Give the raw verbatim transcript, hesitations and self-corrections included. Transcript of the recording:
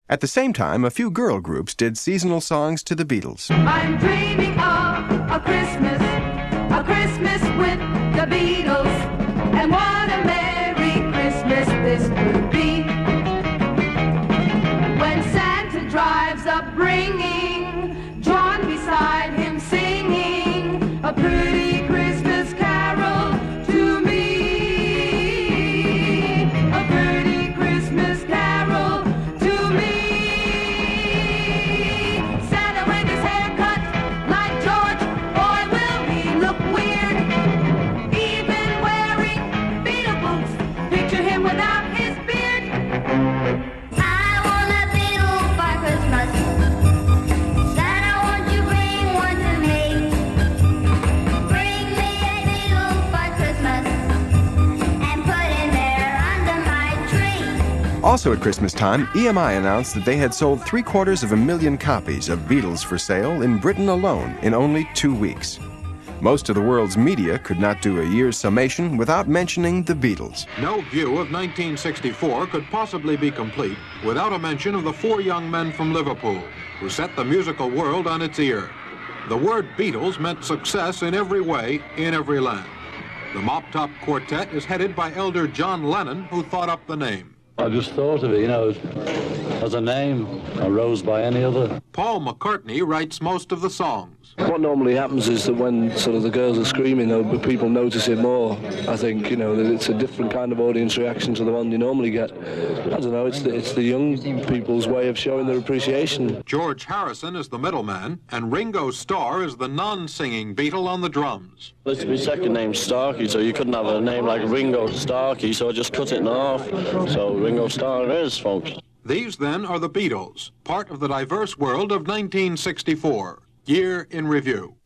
At the same time, a few girl groups did seasonal songs to the Beatles. I'm dreaming of a Christmas, a Christmas with the Beatles, and what a merry Christmas this could be. When Santa drives up bringing John beside him singing a pretty Christmas carol to me, a pretty Christmas carol to me. Santa with his haircut like George, boy will he look weird, even wearing Beatle boots, picture him without his beard. I want a Beatle for Christmas. Santa, won't you bring one to me? Bring me a Beatle for Christmas and put him there under my tree. Also at Christmas time, E M I announced that they had sold three quarters of a million copies of Beatles for sale in Britain alone in only two weeks. Most of the world's media could not do a year's summation without mentioning the Beatles. No view of nineteen sixty-four could possibly be complete without a mention of the four young men from Liverpool who set the musical world on its ear. The word Beatles meant success in every way, in every land. The Mop Top Quartet is headed by elder John Lennon, who thought up the name. I just thought of it, you know, as a name, arose by any other. Paul McCartney writes most of the songs. What normally happens is that when sort of the girls are screaming, though, but people notice it more. I think, you know, that it's a different kind of audience reaction to the one you normally get. I don't know, it's the, it's the young people's way of showing their appreciation. George Harrison is the middleman, and Ringo Starr is the non-singing Beatle on the drums. It's my second name, Starkey, so you couldn't have a name like Ringo Starkey, so I just cut it in half. So Ringo Starr is, folks. These, then, are the Beatles, part of the diverse world of nineteen sixty-four. Year in review.